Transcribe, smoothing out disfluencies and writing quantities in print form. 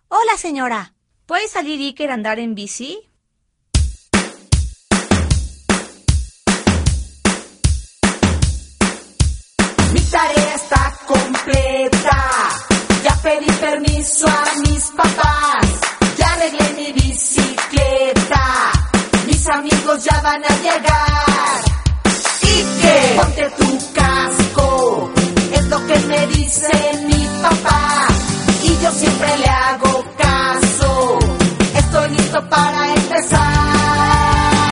Hola, señora. ¿Puede salir Iker a andar en bici? Mi tarea está completa. Ya pedí permiso a mis papás. Ya arreglé mi bicicleta. Mis amigos ya van a llegar. Iker, ponte tu casco. Es lo que me dice mi